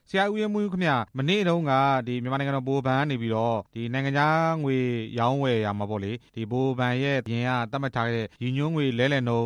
ဆရာဦးရဲမွေးခင်ဗျမနေ့တုန်းကဒီမြန်မာနိုင်ငံတော်ဗဟိုဘဏ်ကနေပြီးတော့ဒီနိုင်ငံခြားငွေရောင်းဝယ်ရမှာပေါ့လေဒီဗဟိုဘဏ်ရဲ့ပြင်ကသတ်မှတ်ထားတဲ့ရည်ညွှန်းငွေလဲလှယ်နှုန်း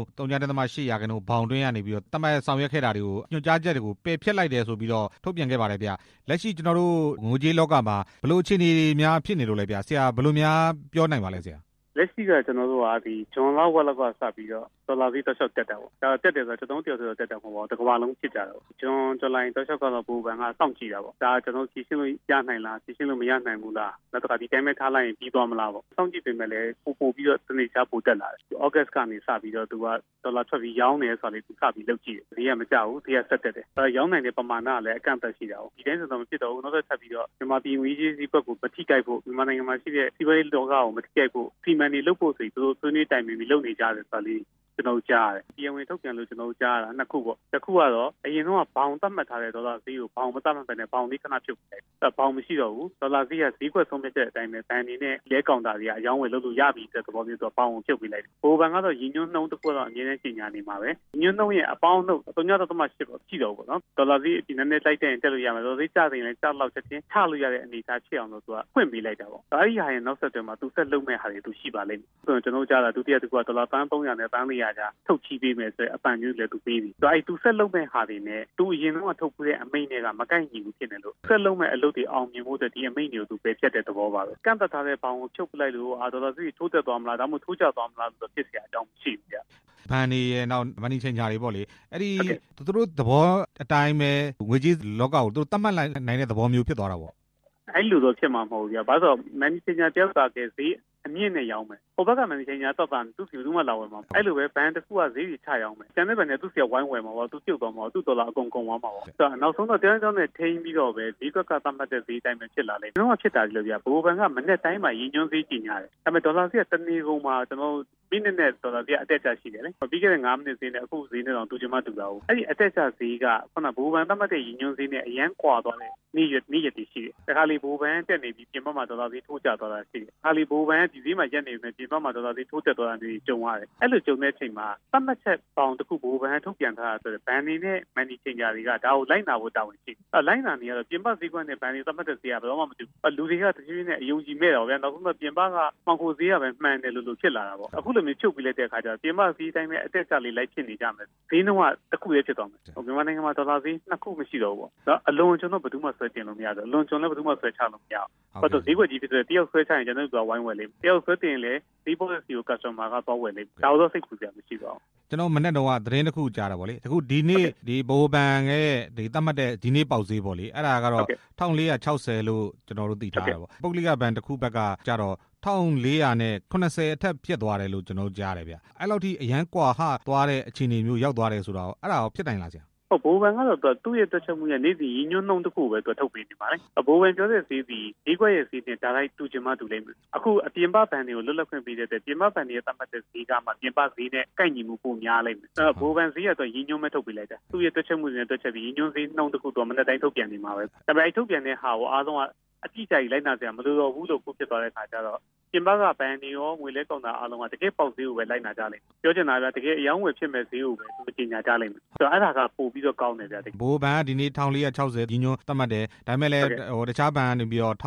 3.8%ဘောင်တွင်းကနေပြီးတော့သတ်မှတ်ဆောင်ရွက်ခဲ့တာတွေကိုညွှန်ကြားချက်တွေကိုပယ်ဖျက်လိုက်တယ်ဆိုပြီးတော့ထုတ်ပြန်ခဲ့ပါတယ်ဗျလက်ရှိကျွန်တော်တို့ငွေကြေးလောကမှာဘယ်လိုအခြေအနေများဖြစ်နေလို့လဲဗျဆရာဘယ်လိုများပြောနိုင်ပါလဲဆရာလက်ရှိကကျွန်တော်တို့ကဒီဂျွန်လောက်ဝက်လောက်ကစပြီးတော့ဒေါ်လာဈေးတစ်ချက်တက်တာပေါ့ဒါတက်တယ်ဆိုတော့ကျွန်တော်တို့တက်တယ်မဟုတ်ပါဘူးတစ်ကမ္ဘာလုံးဖြစ်ကြတာပေါ့ဂျွန်ဇူလိုင်တစ်ချက်ကတော့ဘူဘန်ကစောင့်ကြည့်တာပေါ့ဒါကျွန်တော်ဖြည့်ရှင်းလို့ရနိုင်လားဖြည့်ရှင်းလို့မရနိုင်ဘူးလားနောက်တစ်ခါဒီတိုင်းမဲ့ထားလိုက်ရင်ပြီးသွားမလားပေါ့စောင့်ကြည့်ပေမဲ့လည်းပို့ပြီးတော့တနေ့ချပိုတက်လာတယ်ဩဂတ်ကနေစပြီးတော့သူကဒေါ်လာထွက်ပြီးရောင်းနေဆိုတော့သူစပြီးလုပ်ကြည့်တယ်ဈေးကမကျဘူးဈေးကဆက်တက်တယ်ရောင်းနိုင်တဲ့ပမာဏကလည်းအကန့်အသတ်ရှိတာပေါ့ဒီတိုင်းဆိုတော့မဖြစ်တော့ဘူးနောက်ဆက်ပြီးတော့မြန်မာပြည်ငွေကြေးစည်းဘက်ကိုမထိခိုက်ဖို့မြန်မာနိုင်ငံမှာရှိတဲ့စီးပွားရေးလောကကိုမထိခိုက်ဖို့စီမံနေလုပ်ဖို့ဆိုပြီးသူတို့ဆွေးနွေးတိုင်ပင်ပြီးလုပ်နေကြတယ်ဆိုတော့ကျွန်တော်ကြားတယ်ပြည်ဝင်ထုတ်ပြန်လို့ကျွန်တော်ကြားတာနှစ်ခုပေါ့တစ်ခုကတော့အရင်တော့ဘောင်သတ်မှတ်ထားတဲ့ဒေါ်လာဈေးကိုဘောင်မသတ်မှတ်ဘဲနဲ့ဘောင်လေးခဏဖြုတ်လိုက်ဘောင်မရှိတော့ဘူးဒေါ်လာဈေးကဈေးကွက်ဆုံးဖြတ်တဲ့အတိုင်းပဲဘဏ်အနေနဲ့လဲကောင်တာတွေကအယောင်းဝယ်လုပ်လို့ရပြီတဲ့သဘောမျိုးဆိုတော့ဘောင်ကိုဖြုတ်ပေးလိုက်တယ်ဘိုးဘဏ်ကတော့ရည်ညွှန်းနှုန်းတစ်ခုတော့အမြဲတမ်းကြီးညာနေမှာပဲရည်ညွှန်းနှုန်းရဲ့အပေါင်းနှုန်း3.8ပေါ့ရှိတော့ပေါ့နော်ဒေါ်လာဈေးဒီနေ့လိုက်တဲ့ရင်တက်လို့ရမယ်ဒေါ်လာဈေးကျတဲ့ရင်လည်းကျလောက်ချက်ချင်းချလို့ရတဲ့အနေအထားဖြစ်အောင်လို့သူကဖွင့်ပေးလိုက်တာပေါ့အဲဒီဟာရဲ့နောက်ဆက်တွဲမှာသူဆက်လုပ်မဲ့ဟာတွေသူရှိပါလိမ့်မယ်ကျွန်တော်ကြားတာဒုတိယတစ်ခုကဒေါ်လာ300နဲ့300ကြာထုတ်ချီပေးမယ်ဆိုအပန်မျိုးလည်းသူပေးပြီဆိုသူဆက်လုပ်မဲ့ဟာတွေနဲ့သူအရင်ကထုတ်ပေးတဲ့အမိန့်တွေကမကိုက်ညီဘူးဖြစ်နေလို့ဆက်လုပ်မဲ့အလုပ်တွေအောင်မြင်ဖို့ဒီအမိန့်တွေကိုသူပဲဖြတ်တဲ့သဘောပါပဲကန့်သက်ထားတဲ့ဘောင်ကိုချုပ်ပလိုက်လို့ဒေါ်လာဈေးထိုးတက်သွားမလားဒါမှမဟုတ်ထိုးကျသွားမလားဆိုတော့ဖြစ်เสียအကြောင်းမရှိဘူးဗျဘဏ်တွေရဲ့နောက်မနီချင်းညာတွေပေါ့လေအဲ့ဒီသူတို့သဘောအတိုင်းပဲငွေကြေးလောကကိုသူတို့သတ်မှတ်နိုင်တဲ့သဘောမျိုးဖြစ်သွားတာပေါ့အဲ့လိုတော့ဖြစ်မှာမဟုတ်ဘူးဗျဘာလို့ဆိုမနီချင်းညာတယောက်ကဈေးအမြင့်နဲ့ရောင်းမယ်ဟိုဘက်ကမန်နေဂျာတော့တာသူ့စီဘူးမှလာဝယ်မှာအဲ့လိုပဲဘဏ်တစ်ခုကဈေးကြီးချရောင်းမယ်ကျန်တဲ့ဘဏ်နဲ့သူ့စီဝိုင်းဝယ်မှာပေါ့သူပြုတ်သွားမှာသူ့ဒေါ်လာအကုန်ကုန်သွားမှာပေါ့ဆိုတော့နောက်ဆုံးတော့တရားကြောင်းနဲ့ထိန်းပြီးတော့ပဲဒီဘက်ကသတ်မှတ်တဲ့ဈေးတိုင်းပဲဖြစ်လာလိမ့်မယ်ကျွန်တော်ကဖြစ်တာလို့ဗျဘိုးဘဏ်ကမနေ့တိုင်းမှာရည်ညွှန်းဈေးကြီးညာတယ်ဒါပေမဲ့ဒေါ်လာဈေးကတနေ့ကုန်မှာကျွန်တော်မိနစ်နဲ့ဒေါ်လာဈေးအတက်ကျရှိတယ်လေပြီးခဲ့တဲ့9မိနစ်ဈေးနဲ့အခုဈေးနဲ့တော့တူချင်မှတူတာဟုတ်အဲ့ဒီအတက်ကျဈေးကခုနဘိုးဘဏ်သတ်မှတ်တဲ့ရည်ညွှန်းဈေးနဲ့အရန်ကွာသွားတယ်နေ့ရက်တည်ရှိတယ်တခါလေဘိုးဘဏ်တက်နေပြီးပြင်ပမှာဒေါ်လာဈေးထိုးကျသွားတာရှိတယ်ခါလေဘိုးဘဏ်ဒီဈေးမှာရက်နေမယ်ပြင်ပမှာဒေါ်လာဈေးထိုးတက်သွားတာတွေကြုံရတယ်အဲ့လိုကြုံတဲ့အချိန်မှာသတ်မှတ်ချက်ပေါင်းတစ်ခုဘိုးဘဏ်ထုတ်ပြန်ထားတာဆိုတော့ဘဏ်နေနဲ့မန်နီချင်ဂျာတွေကဒါကိုလိုက်နာဖို့တာဝန်ရှိတယ်လိုက်နာနေရတော့ပြင်ပဈေးကွက်နဲ့ဘဏ်တွေသတ်မှတ်တဲ့ဈေးကဘယ်တော့မှမတူလူတွေကတကြီးနဲ့အယုံကြည်မဲ့တော့ဗျာနောက်ဆုံးတော့ပြင်ပကမှောင်ခိုဈေးကပဲမှန်တယ်လို့ဖြစ်လာတာပေါ့အခုလိုမျိုးချုပ်ပြီးလိုက်တဲ့အခါကျတော့ပြင်ပဈေးတိုင်းပဲအတက်ကျလေးလိုက်ဖြစ်နေကြမယ်ဈေးနှုန်းကတစ်ခုလေးဖြစ်သွားမယ်မြန်မာနိုင်ငံမှာဒေါ်လာဈေးနှစ်ခုမရှိတော့ဘူးပေါ့အလွန်ကျွန်တော်ဘယ်သူမှဆွဲတင်လို့မရတော့အလွန်ကျွန်တော်လည်းဘယ်သူမှဆွဲချလို့မရဘူးဘာလို့ဈေးကွက်ကြီးဖြစ်တဲ့တယောက်ဆွဲချရင်ကျွန်တော်တို့ကဝိုင်းဝယ်လိမ့်မယ်တယောက်ဆွဲတင်လေဒီ policy ကို customer ကသွားဝယ်လိမ့်မယ်ဒါတော့စိတ်ပူစရာမရှိပါဘူးကျွန်တော်မနေ့တော့သတင်းတစ်ခုကြားတာဗောလေအခုဒီနေ့ဒီဗဟိုဘဏ်ရဲ့ဒီသတ်မှတ်တဲ့ဒီနေ့ပေါက်ဈေးဗောလေအဲ့ဒါကတော့1460လို့ကျွန်တော်တို့သိထားတာဗောပုဂ္ဂလိကဘဏ်တစ်ခုဘက်ကကြတော့1480အထက်ဖြစ်သွားတယ်လို့ကျွန်တော်ကြားတယ်ဗျအဲ့လောက်ထိအရန်ကွာဟသွားတဲ့အခြေအနေမျိုးရောက်သွားတယ်ဆိုတော့အဲ့ဒါရောဖြစ်နိုင်လားဆရာဘိုးဘဏ်ကတော့သူ့ရဲ့တွက်ချက်မှုရဲ့နေ့စဉ်ရည်ညွှန်းနှုန်းတစ်ခုပဲသူထုတ်ပေးနေပါလေဘိုးဘဏ်ပြောတဲ့ဈေးဒီဈေးကွက်ရဲ့ဈေးနဲ့ဒါလိုက်တူချင်မှတူလိမ့်မယ်အခုအပြင်ပဘဏ်တွေကိုလွတ်လပ်ခွင့်ပေးတဲ့ပြင်ပဘဏ်တွေရဲ့သတ်မှတ်တဲ့ဈေးကမှပြင်ပဈေးနဲ့ကိုက်ညီမှုပိုများလိမ့်မယ်ဘိုးဘဏ်ဈေးကတော့ရည်ညွှန်းမဲ့ထုတ်ပေးလိုက်တာသူ့ရဲ့တွက်ချက်မှုနဲ့တွက်ချက်ပြီးရည်ညွှန်းဈေးနှုန်းတစ်ခုတော့မနေ့တိုင်းထုတ်ပြန်နေမှာပဲဒါပေမဲ့ထုတ်ပြန်တဲ့ဟာကိုအားလုံးကအတိအကျကြီးလိုက်နာစရာမလိုတော့ဘူးလို့ခုဖြစ်သွားတဲ့ခါကျတော့ပြင်ပကဘဏ်တွေရောငွေလဲကောင်တာအားလုံးကတကယ်ပေါက်ဈေးကိုပဲလိုက်နာကြလိမ့်မယ်ပြောချင်တာကတကယ်အယောင်းဝယ်ဖြစ်မဲ့ဈေးကိုပဲသူကြီးညာကြလိမ့်မယ်ဆိုတော့အဲ့ဒါကပို့ပြီးတော့ကောင်းတယ်ဗျာဘိုးဘဏ်ကဒီနေ့1460ညီညွှန်းသတ်မှတ်တယ်ဒါပေမဲ့လည်းတခြားဘဏ်ကနေပြီးတော့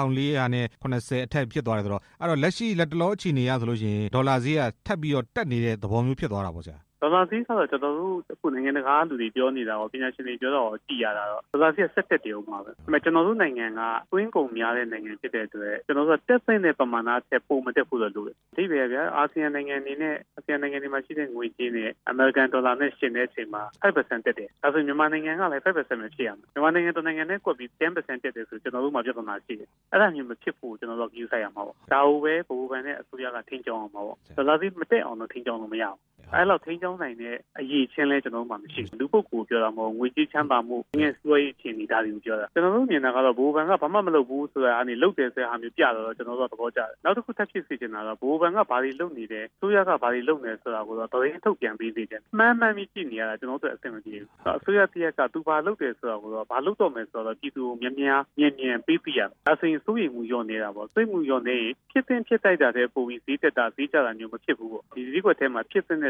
1480အထက်ဖြစ်သွားတယ်ဆိုတော့အဲ့တော့လက်ရှိလက်တလောအခြေအနေရဆိုလို့ရှိရင်ဒေါ်လာဈေးကထပ်ပြီးတော့တက်နေတဲ့သဘောမျိုးဖြစ်သွားတာပေါ့ဆရာဒေါ်လာဈေးဆိုတော့ကျွန်တော်တို့အခုနိုင်ငံတကာလူတွေပြောနေတာရောပညာရှင်တွေပြောတော့ကြည်ရတာတော့ဒေါ်လာဈေးဆက်တက်တယ်ဥမှာပဲဒါပေမဲ့ကျွန်တော်တို့နိုင်ငံကတွင်းကုန်များတဲ့နိုင်ငံဖြစ်တဲ့အတွက်ကျွန်တော်တို့တက်သိတဲ့ပမာဏထက်ပိုမတက်ဘူးလို့လို့ဒီပဲဗျာအာဆီယံနိုင်ငံတွေနဲ့အာဆီယံနိုင်ငံတွေမှာရှိတဲ့ငွေကြေးနဲ့အမေရိကန်ဒေါ်လာနဲ့ရှင်တဲ့အချိန်မှာ 5% တက်တယ်ဒါဆိုမြန်မာနိုင်ငံကလည်း 5% ပဲဖြစ်ရမှာမြန်မာနိုင်ငံတနိုင်ငံနဲ့ကွက်ပြီး 10% တက်တယ်ဆိုကျွန်တော်တို့မှာပြဿနာရှိတယ်အဲ့ဒါမျိုးမဖြစ်ဘူးကျွန်တော်တို့ view ဆိုင်ရမှာပေါ့ဒါကိုပဲဘိုးဘဏ်နဲ့အစိုးရကထိန်းကျောင်းအောင်ပါပေါ့ဒေါ်လာဈေးမတက်အောင်တော့ထိန်းကျောင်းလို့မရဘူးအဲ့လောက်ထိန်းကျောင်းနိုင်တဲ့အရေးချင်းလဲကျွန်တော်တို့မှမရှိဘူးလူပုဂ္ဂိုလ်ပြောတာမဟုတ်ငွေကြေးချမ်းသာမှုငွေစွဲရေးအခြေအနေဒါတွေကိုပြောတာကျွန်တော်တို့မြင်တာကတော့ဘိုးဘဏ်ကဘာမှမလုပ်ဘူးဆိုတာအနေလုပ်တယ်ဆိုတဲ့ဟာမျိုးပြတော့ကျွန်တော်တို့ကသဘောကျတယ်နောက်တစ်ခုထပ်ဖြစ်စေချင်တာတော့ဘိုးဘဏ်ကဘာတွေလုပ်နေတယ်အစိုးရကဘာတွေလုပ်နေဆိုတာကိုတော့သတင်းထုတ်ပြန်ပေးသေးတယ်မှန်ပြီးကြည့်နေရတာကျွန်တော်တို့အဆင်မပြေဘူးအစိုးရတရက်ကသူဘာလုပ်တယ်ဆိုတာကိုတော့ဘာလုပ်တော့မယ်ဆိုတော့ပြည်သူကိုမြင်ပေးပြရဒါဆိုရင်စိုးရိမ်မှုလျော့နေတာပေါ့စိတ်မှုလျော့နေဖြစ်တိုက်တာတဲ့ပုံပြီးဈေးတက်တာဈေးကျတာမျိုးမဖြစ်ဘူးပေါ့ဒီဈေးကွက်ထဲမှာဖြစ်တဲ့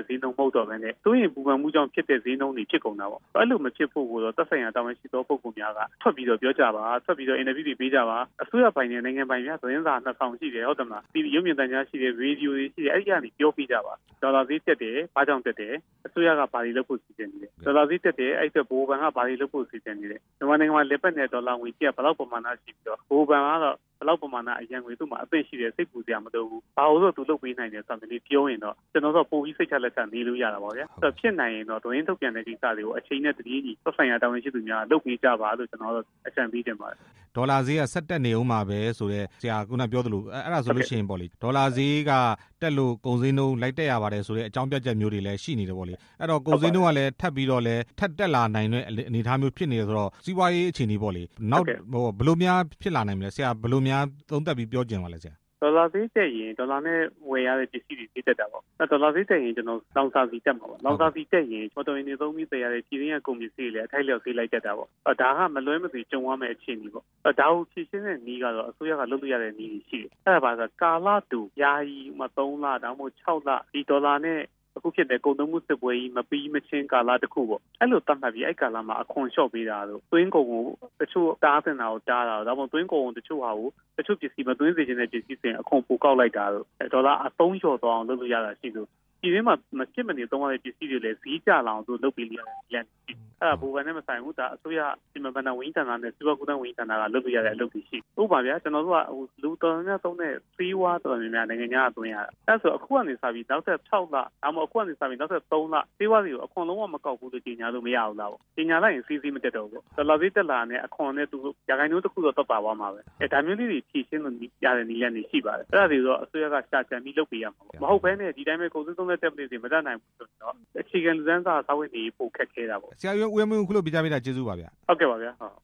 ဈေးနှုန်းမဟုတ်တော့ဘဲနဲ့စိုးရိမ်ပူပန်မှုကြောင့်ဖြစ်တဲ့ဈေးနှုန်းတွေဖြစ်ကုန်တာပေါ့အဲ့လိုမဖြစ်ဖို့ကိုတော့သက်ဆိုင်ရာတာဝန်ရှိသောပုဂ္ဂိုလ်များကထွက်ပြီးတော့ပြောကြပါထွက်ပြီးတော့ interview တွေပေးကြပါအစိုးရပိုင်နဲ့နိုင်ငံပိုင်များသတင်းစာ2000ရှိတယ်ဟုတ်တယ်မလားဒီရုပ်မြင်သံကြားရှိတယ်ရေဒီယိုတွေရှိတယ်အဲ့ဒီကနေပြောပြကြပါဒေါ်လာဈေးတက်တယ်ဘာကြောင့်တက်တယ်အစိုးရကဘာတွေလုပ်ဖို့စီစဉ်နေလဲဒေါ်လာဈေးတက်တယ်အဲ့ဒီဘိုးဘန်ကဘာတွေလုပ်ဖို့စီစဉ်နေလဲမြန်မာနိုင်ငံမှာလက်ပတ်နဲ့ဒေါ်လာငွေကျပ်ဘယ်လောက်ပမာဏရှိပြီးတော့ဘိုးဘန်ကတော့ဘယ်လောက်ပမာဏအရန်ငွေသူ့မှာအသင့်ရှိတယ်စိတ်ပူစရာမလိုဘူးဘာလို့သူလုပ်ပေးနိုင်တယ်ဆိုတာလေးပြောရင်တော့ကျွန်တော်တို့ပို့ပြီးစိတ်ချလက်ချနေလို့ရတာပါဗျာအဲ့ဖြစ်နိုင်ရင်တော့ဒွင်းထုတ်ပြန်တဲ့ကိစ္စတွေကိုအချိန်နဲ့တပြေးညီသက်ဆိုင်ရာတာဝန်ရှိသူများလုပ်ပေးကြပါလို့ကျွန်တော်တို့အကြံပေးတင်ပါတယ်ဒေါ်လာဈေးကဆက်တက်နေဦးမှာပဲဆိုတော့ဆရာကပြောသလိုအဲ့ဒါဆိုလို့ရှိရင်ပေါ့လေဒေါ်လာဈေးကတက်လို့ကုန်စည်နှုန်းလိုက်တက်ရပါတယ်ဆိုတဲ့အကြောင်းပြချက်မျိုးတွေလည်းရှိနေတယ်ပေါ့လေအဲ့တော့ကုန်စည်နှုန်းကလည်းထပ်ပြီးတော့လည်းထပ်တက်လာနိုင်တဲ့အနေအထားမျိုးဖြစ်နေဆိုတော့စီးပွားရေးအခြေအနေပေါ့လေနောက်ဘယ်လိုများဖြစ်လာနိုင်မလဲဆရာဘယ်လိုများသုံးသပ်ပြီးပြောကြင်ပါလဲဆရာဒေါ်လာဈေးတက်ရင်ဒေါ်လာနဲ့ဝယ်ရတဲ့ပစ္စည်းတွေဈေးတက်တာပေါ့။ဒေါ်လာဈေးတက်ရင်ကျွန်တော်လောင်စာဆီတက်မှာပေါ့။လောင်စာဆီတက်ရင်မော်တော်ယာဉ်တွေသုံးပြီးတည်ရတဲ့ပြည်တွင်းကကုန်ပစ္စည်းတွေလည်းအထိုက်လျောက်ဈေးလိုက်တက်တာပေါ့။ဒါကမလွဲမသွေကြုံရမယ့်အခြေအနေပေါ့။ဒါကိုဖြည့်ရှင်းတဲ့နည်းကတော့အစိုးရကလုပ်လို့ရတဲ့နည်းတွေရှိတယ်။အဲ့ဒါပါဆိုကာလတူယာယီ3လဒါမှမဟုတ်6လဒီဒေါ်လာနဲ့အခုဖြစ်တဲ့ကုန်သွယ်မှုစစ်ပွဲကြီးမပြီးမချင်းကာလတစ်ခုပေါ့အဲ့လိုတတ်မှတ်ပြီးအဲ့ကာလမှာအခွန်လျှော့ပေးတာတို့သွင်းကုန်ကိုတချို့တားတင်တာကိုတားတာဒါမှမဟုတ်သွင်းကုန်ကိုတချို့ဟာကိုတချို့ပစ္စည်းမသွင်းစေချင်တဲ့ပစ္စည်းတွေအခွန်ပိုကောက်လိုက်တာတို့ဒေါ်လာအသုံးလျှော့သွားအောင်လုပ်လို့ရတာရှိလို့ဒီထဲမှာမဖြစ်မနေသုံးရတဲ့ပစ္စည်းတွေလည်းဈေးကျလာအောင်သူလုပ်ပေးလိုက်ရတယ်အဲ့ဒါဘူကန်နဲ့မဆိုင်ဘူးဒါအစိုးရဒီမှာဗဏ္ဍာဝန်ကြီးဌာနနဲ့စီးပွားကူးသန်းဝန်ကြီးဌာနကလုပ်ပေးရတဲ့အလုပ်တွေရှိဥပမာဗျာကျွန်တော်တို့ကလူတော်များသုံးတဲ့စီးဝါးတော်များနိုင်ငံခြားသွင်းရတာအဲ့ဆိုအခုကနေစပြီးနောက်ထပ်6လဒါမှမဟုတ်အခုကနေစပြီးနောက်ထပ်3လစီးဝါးတွေကိုအခွန်လုံးဝမကောက်ဘူးလို့ကြေညာလို့မရဘူးလားပေါ့ကြေညာလိုက်ရင်စီးစီးမတက်တော့ဘူးဒေါ်လာဈေးတက်လာနဲ့အခွန်နဲ့သူရာခိုင်နှုန်းတစ်ခုတော့တက်ပါသွားမှာပဲဒါမျိုးလေးတွေဖြည့်ရှင်းလို့ရတဲ့နည်းလမ်းတွေရှိပါတယ်အဲ့ဒါတွေတော့အစိုးရကရှာကြံပြီးလုပ်ပေးရမှာပေါ့မဟုတ်ဘဲနဲ့ဒီတိုင်းပဲကုန်စည်သုံးတဲ့ tablet တွေမတတ်နိုင်ဘူးဆိုတော့အခြေခံလူတန်းစားစာဝတ်နေပိုခက်ခဲတာပေါ့ဆရာဦးရမင်းခုလိုပြကြပေးတာကျေးဇူးပါဗျာဟုတ်ကဲ့ပါဗျာဟုတ်